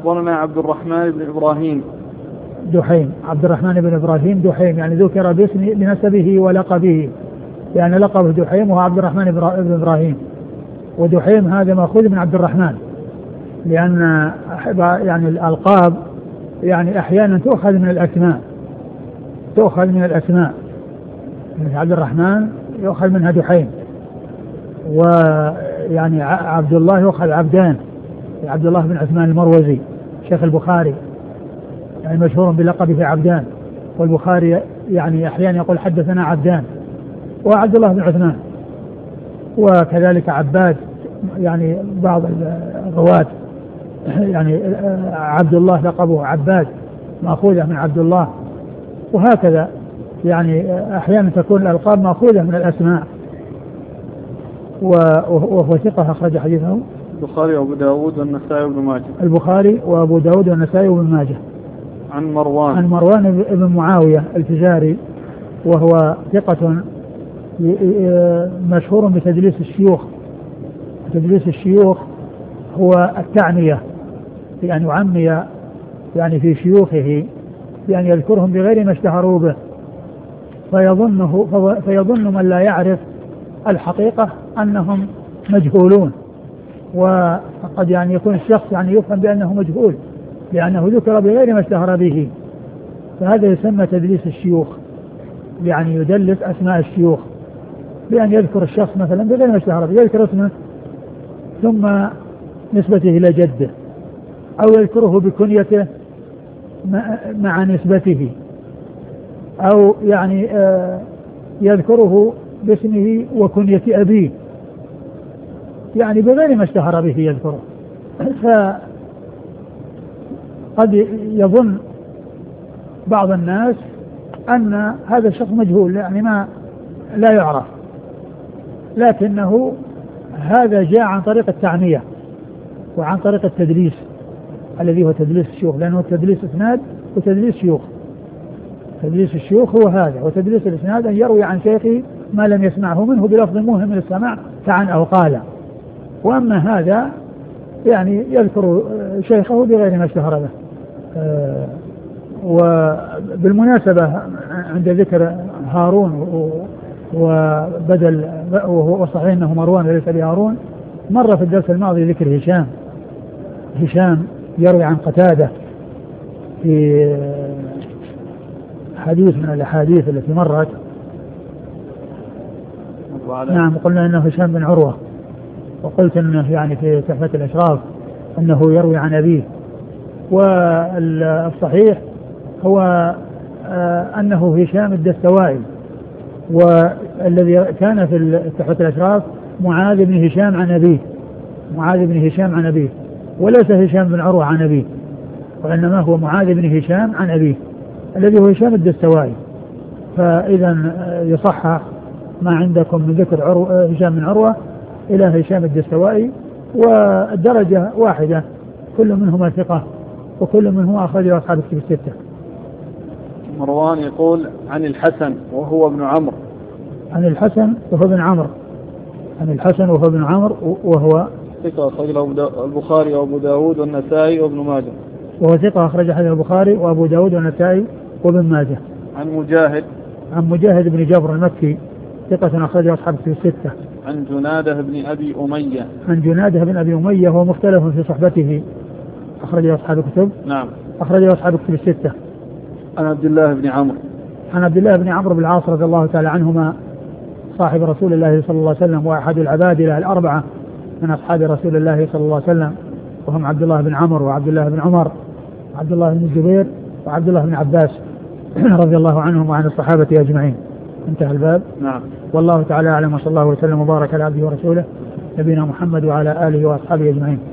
أخبرنا عبد الرحمن بن إبراهيم دحيم. عبد الرحمن بن إبراهيم دحيم يعني ذكر بنسبه ولقبه، يعني لقبه دحيم وهو عبد الرحمن بن إبراهيم. ودحيم هذا مأخوذ من عبد الرحمن، لأن يعني الألقاب يعني أحيانا تؤخذ من الأسماء، يعني عبد الرحمن يؤخذ منها دحيم، ويعني عبد الله يؤخذ عبدان، عبد الله بن عثمان المروزي شيخ البخاري يعني مشهور بلقبه عبدان، والبخاري يعني أحيانا يقول حدثنا عبدان وعبد الله بن عثمان. وكذلك عباد يعني بعض الرواة يعني عبد الله لقبه عباد مأخوذة من عبد الله، وهكذا يعني أحيانا تكون الألقاب مأخوذة من الأسماء. وهو ثقة أخرج حديثه البخاري وأبو داود والنسائي وابن ماجه. البخاري وأبو داود والنسائي وابن ماجه. عن مروان بن معاوية الفزاري، وهو ثقة مشهور بتدليس الشيوخ. تدليس الشيوخ هو التعنية، يعني يعمي يعني في شيوخه بأن يذكرهم بغير ما اشتهروا به، فيظن من لا يعرف الحقيقة أنهم مجهولون، وقد يعني يكون الشخص يعني يفهم بأنه مجهول لأنه ذكر بغير ما اشتهر به، فهذا يسمى تدليس الشيوخ، يعني يدلس أسماء الشيوخ بأن يذكر الشخص مثلا بغير ما اشتهر به، يذكر اسمه ثم نسبته إلى جده، أو يذكره بكنيته مع نسبته، أو يعني يذكره باسمه وكنية أبيه، يعني بغير ما اشتهر به يذكره. فقد يظن بعض الناس أن هذا الشخص مجهول، يعني ما لا يعرف، لكنه هذا جاء عن طريق التعمية وعن طريق التدليس الذي هو تدليس الشيوخ، لأنه تدليس إسناد وتدليس شيوخ. تدليس الشيوخ هو هذا، وتدليس الإسناد أن يروي عن شيخه ما لم يسمعه منه بلفظ موهم للسماع كعن أو قال. وأما هذا يعني يذكر شيخه بغير ما اشتهر به. وبالمناسبة عند ذكر هارون وبدل وصحيح أنه مروان وليس بهارون، مر في الدرس الماضي ذكر هشام يروي عن قتادة في حديث من الأحاديث التي مرت. نعم، قلنا أنه هشام بن عروة، وقلت أنه يعني في تحفة الأشراف أنه يروي عن أبيه، والصحيح هو أنه هشام الدستوائي، والذي كان في تحفة الأشراف معاذ بن هشام عن أبيه، وليس هشام بن عروة عن أبيه، وإنما هو معاذ بن هشام عن أبيه الذي هو هشام الدستوائي. فإذا يصحح ما عندكم من ذكر هشام بن عروة إلى هشام الدستوائي، والدرجة واحدة، كل منهما ثقة وكل منهما أخرجه أصحاب الكتب الستة. مروان يقول عن الحسن وهو ابن عمرو. عن الحسن وهو ابن عمرو وهو ثقة أخرجه البخاري وأبو داود والنسائي وابن ماجه. وهو ثقة أخرج حديث البخاري وأبو داود والنسائي وابن ماجه. عن مجاهد بن جبر المكي ثقة أخرجه أصحاب الكتب الستة. عن جناده بن أبي أمية وهو مختلف في صحبته، أخرجه أصحاب الكتب. نعم، أخرجه أصحاب الكتب الستة. عن عبد الله بن عمرو بن العاص رضي الله تعالى عنهما، صاحب رسول الله صلى الله عليه وسلم وأحد العبادلة الأربعة من أصحاب رسول الله صلى الله عليه وسلم، وهم عبد الله بن عمرو وعبد الله بن عمر وعبد الله بن الزبير وعبد الله بن عباس رضي الله عنهم وعن الصحابة أجمعين. انتهى الباب. نعم. والله تعالى أعلم، وصلى الله وسلم وبارك على عبده ورسوله نبينا محمد وعلى آله وأصحابه أجمعين.